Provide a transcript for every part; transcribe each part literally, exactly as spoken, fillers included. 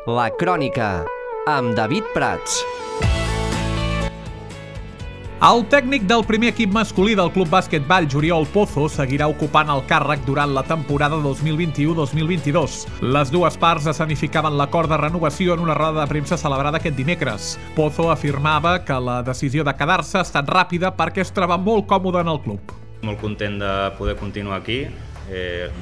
La Crònica, amb David Prats. El tècnic del primer equip masculí del Club Bàsquet Valls, Oriol Pozo, seguirà ocupant el càrrec durant la temporada dos mil vint-i-u dos mil vint-i-dos. Les dues parts escenificaven l'acord de renovació en una roda de premsa celebrada aquest dimecres. Pozo afirmava que la decisió de quedar-se ha estat ràpida perquè es troba molt còmode en el club. Molt content de poder continuar aquí. Eh,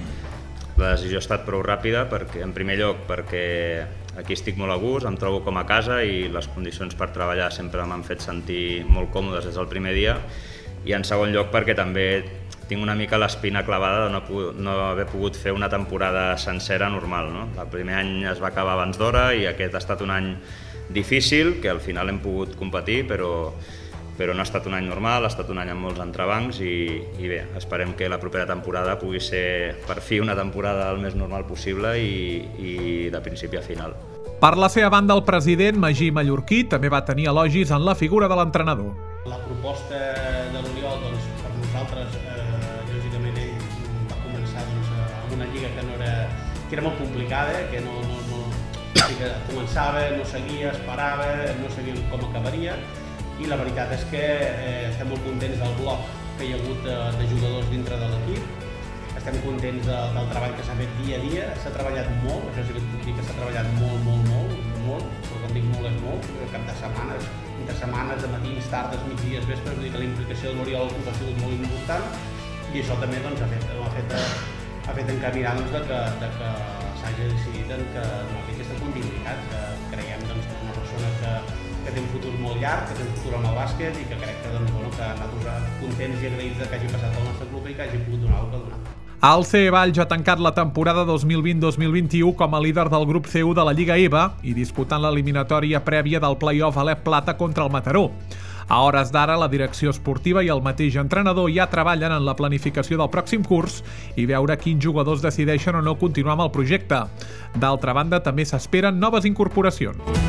la decisió ha estat prou ràpida, perquè, en primer lloc perquè aquí estic molt a gust, em trobo com a casa i les condicions per treballar sempre m'han fet sentir molt còmodes des del primer dia. I en segon lloc perquè també tinc una mica l'espina clavada de no, no haver pogut fer una temporada sencera normal, no? El primer any es va acabar abans d'hora i aquest ha estat un any difícil, que al final hem pogut competir, però, però no ha estat un any normal, ha estat un any amb molts entrebancs i, i bé, esperem que la propera temporada pugui ser per fi una temporada el més normal possible i, i de principi a final. Per la seva banda, el president, Magí Mallorquí, també va tenir elogis en la figura de l'entrenador. La proposta de l'Oriol, doncs, per nosaltres, eh, lògicament, ell va començar doncs, amb una lliga que, no era, que era molt complicada, que no, no, no que començava, no seguia, esperava, no sabíem com acabaria, i la veritat és que eh, estem molt contents del bloc que hi ha hagut de, de jugadors dintre de l'equip. Estem contents de, del treball que s'ha fet dia a dia, s'ha treballat molt, això sí que et puc dir que s'ha treballat molt, molt, molt, molt, però quan dic molt és molt, cap de setmanes, entre setmanes, de matins, tardes, migdies, vespres, vull dir que la implicació de l'Oriol ha sigut molt important i això també doncs, ha fet, ha fet, ha fet encaminar doncs, de que, de que s'hagi decidit en que no té aquesta continuïtat, que creiem doncs, que és una persona que, que té un futur molt llarg, que té un futur amb el bàsquet i que crec que, doncs, bueno, que nosaltres contents i agraïts que hagi passat pel nostre club i que hagi pogut donar el que ha donat. El C E Valls ha tancat la temporada dos mil vint dos mil vint-i-u com a líder del grup C u de la Lliga E V A i disputant l'eliminatòria prèvia del play-off Alep Plata contra el Mataró. A hores d'ara, la direcció esportiva i el mateix entrenador ja treballen en la planificació del pròxim curs i veure quins jugadors decideixen o no continuar amb el projecte. D'altra banda, també s'esperen noves incorporacions.